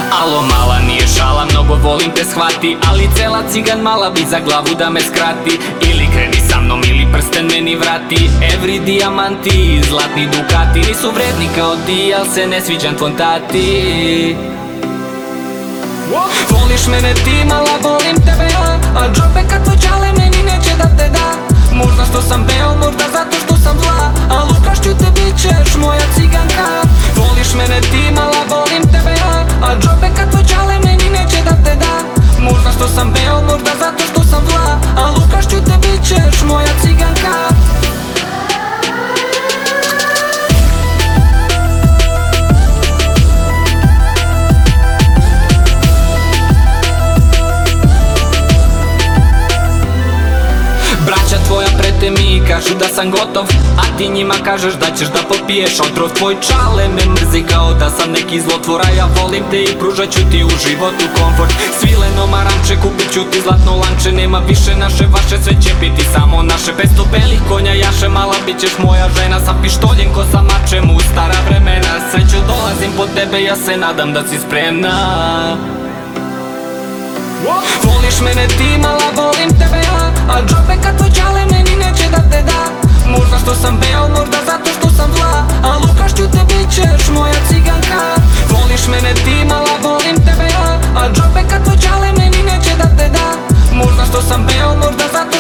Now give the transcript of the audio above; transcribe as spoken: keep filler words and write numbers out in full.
Alo mala, nije šala, mnogo volim te shvati, ali cela cigan mala bi za glavu da me skrati. Ili kreni sa mnom ili prsten meni vrati. Evri dijamanti, zlatni dukati nisu vredni kao ti, al se ne sviđam tvoj tati. Voliš mene ti mala, volim tebe ja, a džobe kad tvoj čale meni neće da te da. Možda što sam beo, možda zato što sam zla, al ukrašću te, bit ćeš moja ciganka. Voliš mene ti mala, volim tebe ja, a džobe kad tvoj čale meni neće da te da. Možda što sam beo, možda zato što sam zla, al ukrašću te, bit ćeš moja ciganka. Braća tvoja prete mi i kažu da sam gotov, a ti njima kažeš da ćeš da popiješ otrov. Tvoj čale me mrzi kao da sam neki zlotvor, a ja volim te i pružat ću ti u životu komfort. Svileno maramče, kupit ću ti zlatno lanče, nema više naše vaše, sve će biti samo naše. Petsto belih konja jaše, mala bit ćeš moja žena, sa pištoljem ko sa mačem u stara vremena. Sreću dolazim po tebe, ja se nadam da si spremna. Voliš mene ti mala, volim tebe ja, a džobe kad tvoj čale meni neće da te da. Možda što sam beo, možda zato što sam zla, al ukrašću te, bit ćeš moja ciganka. Voliš mene ti mala, volim tebe ja, a džobe kad tvoj čale meni neće da te da. Možda što sam beo, možda zato